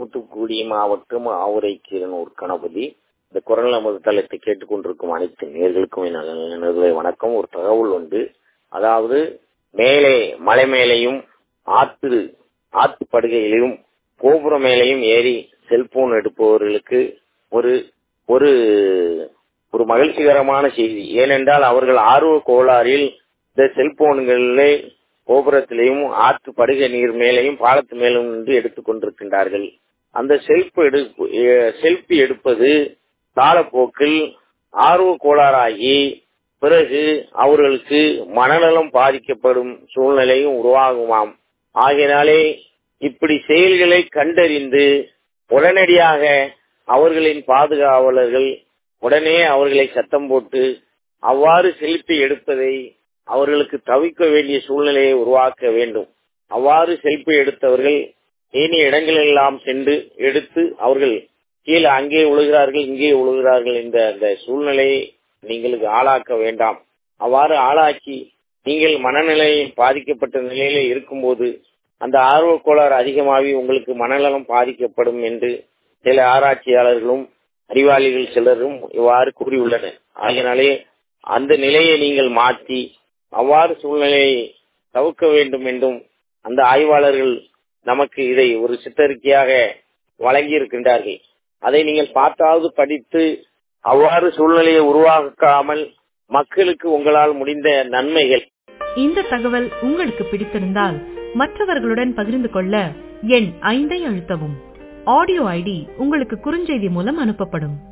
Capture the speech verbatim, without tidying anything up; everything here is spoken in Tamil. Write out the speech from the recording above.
தூத்துக்குடி மாவட்டம் ஆவுரை கீரனூர் கணபதி. இந்த குரல் நமது தளத்தை கேட்டுக்கொண்டிருக்கும் அனைத்து நேர்களுக்கும் எனது வணக்கம். ஒரு தகவல் உண்டு. அதாவது மேலே மலை மேலையும் ஆற்று ஆற்று படுகையிலும் கோபுர மேலையும் ஏறி செல்போன் எடுப்பவர்களுக்கு ஒரு ஒரு ஒரு மகிழ்ச்சிகரமான செய்தி. ஏனென்றால் அவர்கள் ஆர்வ கோளாறில் இந்த செல்போன்களிலே கோபுரத்திலையும் ஆற்று படுகை நீர் மேலையும் பாலத்து மேலும் நின்று எடுத்துக் கொண்டிருக்கின்றார்கள். அந்த செல்ஃபி எடுப்பு செல்ஃபி எடுப்பது காலப்போக்கில் ஆர்வ கோளாறாகி பிறகு அவர்களுக்கு மனநலம் பாதிக்கப்படும் சூழ்நிலையும் உருவாகுமாம். ஆகையினாலே இப்படி செயல்களை கண்டறிந்து உடனடியாக அவர்களின் பாதுகாவலர்கள் உடனே அவர்களை சத்தம் போட்டு அவ்வாறு செல்ஃபி எடுப்பதை அவர்களுக்கு தவிர்க்க வேண்டிய சூழ்நிலையை உருவாக்க வேண்டும். அவ்வாறு செல்ஃபி எடுத்தவர்கள் ஏனைய இடங்களெல்லாம் சென்று எடுத்து அவர்கள் கீழே அங்கே உழுகிறார்கள் இங்கே உழுகிறார்கள் என்ற அந்த சூழ்நிலையை நீங்களுக்கு ஆளாக்க வேண்டாம். அவ்வாறு ஆளாக்கி நீங்கள் மனநிலையில் பாதிக்கப்பட்ட நிலையில இருக்கும்போது அந்த ஆர்வ கோளாறு அதிகமாகி உங்களுக்கு மனநலம் பாதிக்கப்படும் என்று சில ஆராய்ச்சியாளர்களும் அறிவாளிகள் சிலரும் இவ்வாறு கூறியுள்ளனர். ஆகையினாலே அந்த நிலையை நீங்கள் மாற்றி அவ்வாறு சூழ்நிலையை தவிர்க்க வேண்டும் என்றும் அந்த ஆய்வாளர்கள் நமக்கு இதை ஒரு சித்தரிக்கையாக வழங்கி இருக்கின்றார்கள். அதை நீங்கள் பார்த்தாவது படித்து அவ்வாறு சூழ்நிலையை உருவாக்காமல் மக்களுக்கு உங்களால் முடிந்த நன்மைகள். இந்த தகவல் உங்களுக்கு பிடித்திருந்தால் மற்றவர்களுடன் பகிர்ந்து கொள்ள எண் ஐந்தை அழுத்தவும். ஆடியோ ஐடி உங்களுக்கு குறுஞ்செய்தி மூலம் அனுப்பப்படும்.